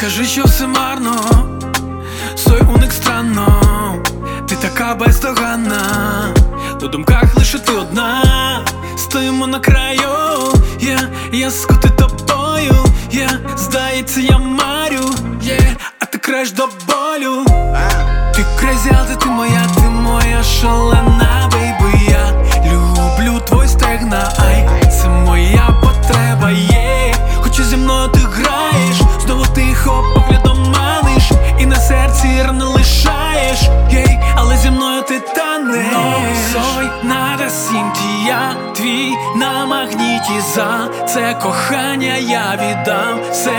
кажи, що все марно, стой уник странно, ти така бездоганна, у думках лише ти одна. Стоїмо на краю, я скути тобою, здається, я марю, а ти краєш до болю. Ти крезя, ти моя шалена, бейби. Я люблю твої стегна, ай, це моя потреба, Хочу зі мною ти граєш, знову тихо поглядом маниш, і на серці рани лишаєш, але зі мною ти танеш. Но сой надо сінті, я твій на магніті, за це кохання я віддам все.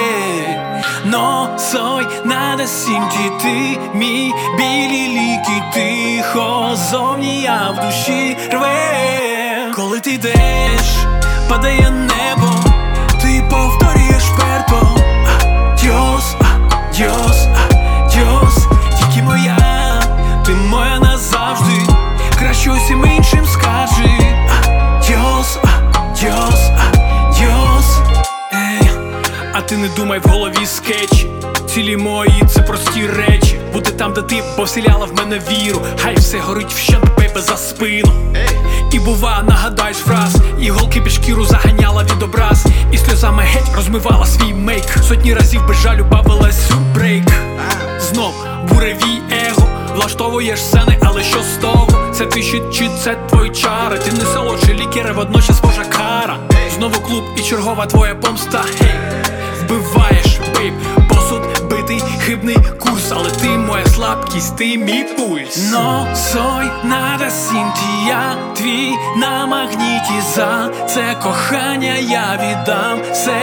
Но сой надо сінті, ти мій білі ліки, тихо зовні, я в душі рве. Коли ти йдеш, падає небо, ти повторюєш перто. Адьос, адьос, адьос, тільки моя, ти моя назавжди, краще усім іншим скажи. Адьос, адьос, адьос. А ти не думай, в голові скетчі, цілі мої це прості речі. Бути там, де ти повселяла в мене віру, хай все горить вщент, бейбе, за спину. І бува, нагадаєш фраз, іголки під шкіру заганяла від образ, і сльозами геть розмивала свій мейк. Сотні разів без жалю бавилась у брейк. Знов буревій его, влаштовуєш сцени, але що з того? Це твій щит чи це твої чари? Ти не солодший лікер, водночас божа кара. Знову клуб і чергова твоя помста, вбиваєш, бейб, посуд битий, хибний курс, але ти моя слабкість, ти мій пульс. Но сой надо сінті, я твій на магніті, за це кохання я віддам все.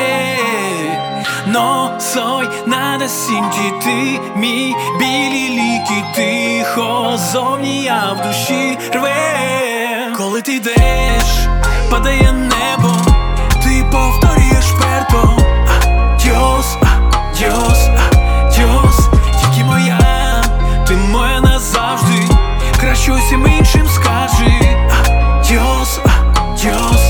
Но сой надо сінті, ти мій білі ліки, тихо зовні, я в душі рве. Коли ти йдеш, падає небо, ти повторюєш перто. Адьос, адьос, адьос, тільки моя, ти моя назавжди, краще усім іншим скажи. Адьос, адьос.